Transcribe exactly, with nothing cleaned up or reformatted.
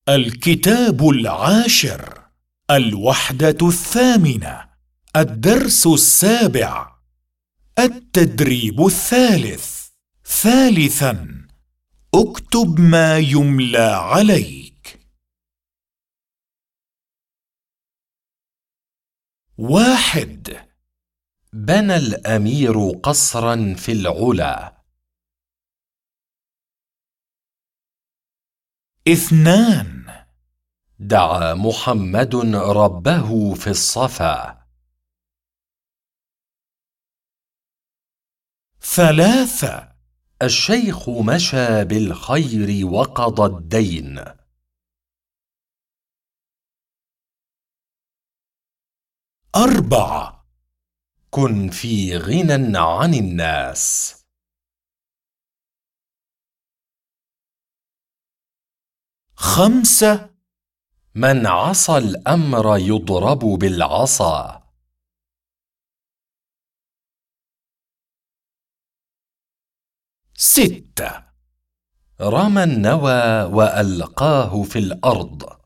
الكتاب العاشر، الوحدة الثامنة، الدرس السابع، التدريب الثالث. ثالثا: اكتب ما يملى عليك. واحد: بنى الأمير قصرا في العلا. اثنان: دعا محمد ربه في الصفا. ثلاثة: الشيخ مشى بالخير وقضى الدين. أربعة: كن في غنى عن الناس. خمسة: من عصى الأمر يضرب بالعصا. ستة: رمى النوى وألقاه في الأرض.